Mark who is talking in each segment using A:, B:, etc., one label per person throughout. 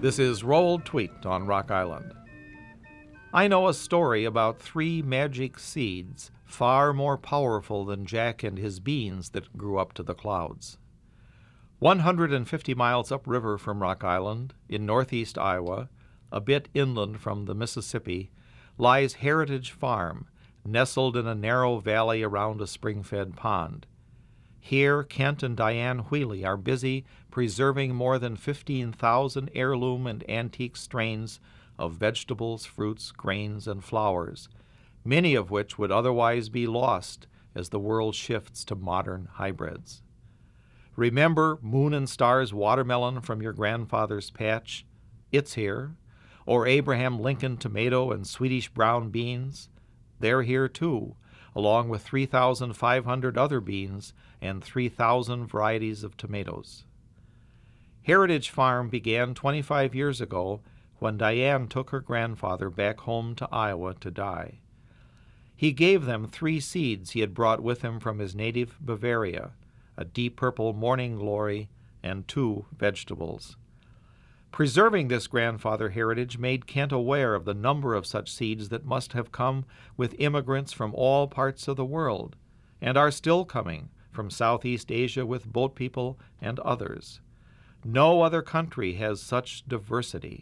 A: This is Rolled Tweet on Rock Island. I know a story about 3 magic seeds far more powerful than Jack and his beans that grew up to the clouds. 150 miles upriver from Rock Island, in northeast Iowa, a bit inland from the Mississippi, lies Heritage Farm, nestled in a narrow valley around a spring-fed pond. Here, Kent and Diane Wheely are busy preserving more than 15,000 heirloom and antique strains of vegetables, fruits, grains, and flowers, many of which would otherwise be lost as the world shifts to modern hybrids. Remember Moon and Stars watermelon from your grandfather's patch? It's here. Or Abraham Lincoln tomato and Swedish brown beans? They're here too, along with 3,500 other beans and 3,000 varieties of tomatoes. Heritage Farm began 25 years ago when Diane took her grandfather back home to Iowa to die. He gave them 3 seeds he had brought with him from his native Bavaria, a deep purple morning glory, and 2 vegetables. Preserving this grandfather heritage made Kent aware of the number of such seeds that must have come with immigrants from all parts of the world, and are still coming from Southeast Asia with boat people and others. No other country has such diversity.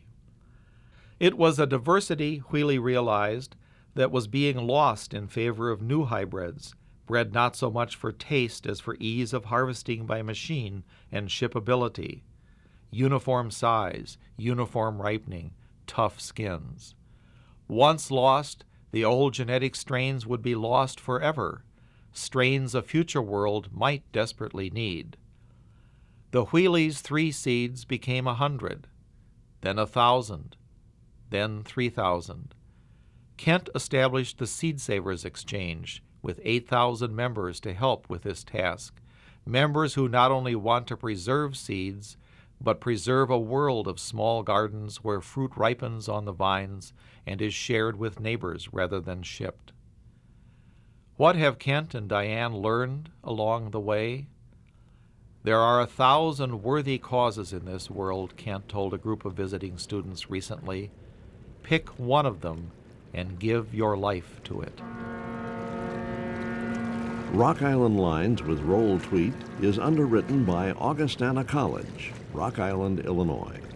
A: It was a diversity, Wheely realized, that was being lost in favor of new hybrids, bred not so much for taste as for ease of harvesting by machine and shippability. Uniform size, uniform ripening, tough skins. Once lost, the old genetic strains would be lost forever, strains a future world might desperately need. The Wheelys' 3 seeds became 100, then 1,000, then 3,000. Kent established the Seed Savers Exchange with 8,000 members to help with this task, members who not only want to preserve seeds, but preserve a world of small gardens where fruit ripens on the vines and is shared with neighbors rather than shipped. What have Kent and Diane learned along the way? There are 1,000 worthy causes in this world, Kent told a group of visiting students recently. Pick one of them and give your life to it.
B: Rock Island Lines with Roll Tweet is underwritten by Augustana College, Rock Island, Illinois.